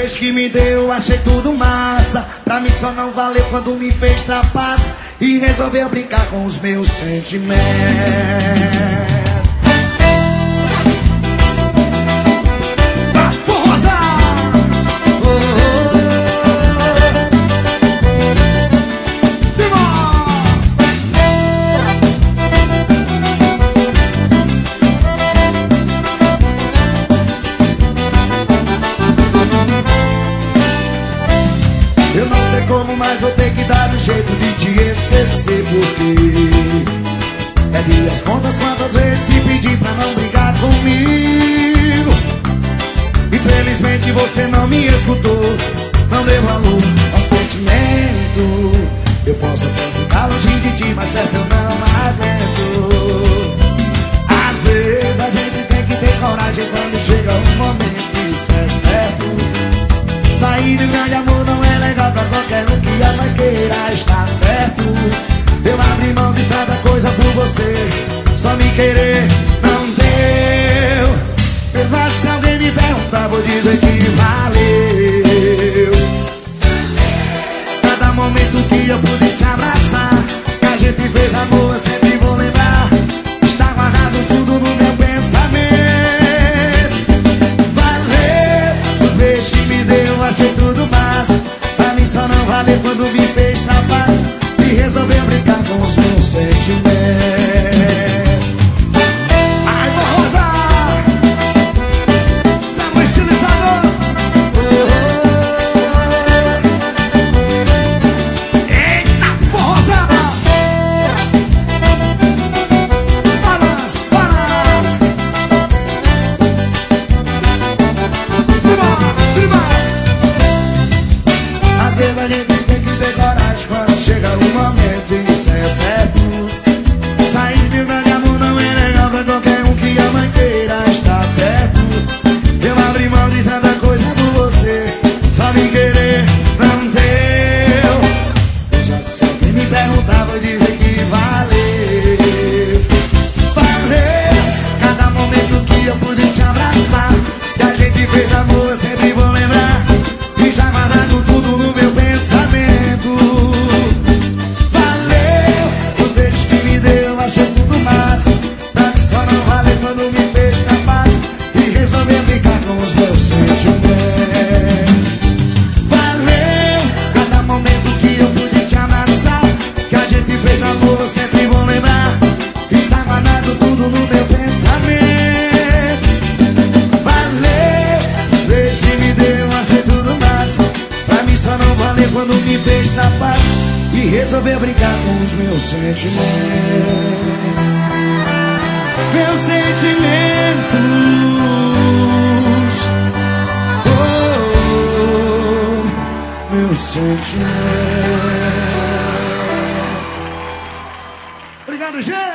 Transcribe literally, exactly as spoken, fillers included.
beijo que me deu, achei tudo massa. Pra mim só não valeu quando me fez trapaça e resolveu brincar com os meus sentimentos. Ah, forrosa! Oh, oh, oh. Simão! Eu não sei como, mas vou ter que dar um jeito de te esquecer, porque perdi as contas quantas vezes te pedi pra não brigar comigo. Infelizmente você não me escutou, não deu valor ao sentimento. Eu posso até ficar longe de ti, mas perto eu não aguento. Às vezes a gente tem que ter coragem quando chega um momento, isso é certo. Sair de grande amor não é legal pra qualquer um que ama e queira estar perto. Eu abri mão de tanta coisa por você, só me querer não deu. Mesmo assim, se alguém me perguntar, vou dizer que valeu. Cada momento que eu pude te abraçar, que a gente fez amor, eu sempre vou lembrar. Está guardado tudo no meu pensamento. Valeu os beijos que me deu, achei tudo massa. Pra mim só não valeu quando me fez trapaça e resolveu brincar com os meus sentimentos. Ai, Forrosa! Samba estilizador! Oh, oh. Eita, Forrosa! Balança, balança! Simbora, simbora! Às vezes a gente tem que ter coragem quando chega o momento, e isso é certo. Sair de grande amor não é legal pra qualquer um que ama e queira estar perto. Eu abri mão de tanta coisa por você, só me querer não deu. Já se alguém me perguntar, vou dizer que valeu. Valeu cada momento que eu pude te abraçar, que a gente fez amor, eu sempre vou lembrar. E já guardado tudo no meu pensamento. Valeu os beijos que me deu, achei tudo massa. Pra mim só não valeu quando me fez capaz e resolveu brincar com os meus sentimentos. Valeu cada momento que eu pude te abraçar, que a gente fez amor, eu sempre vou lembrar. Está guardado tudo no meu pensamento. Valeu os beijos que me deu, achei tudo massa. Pra mim só não valeu quando me fez trapaça e resolveu brincar com os meus sentimentos. Meus sentimentos. Oh, oh, meus sentimentos. Obrigado, gente.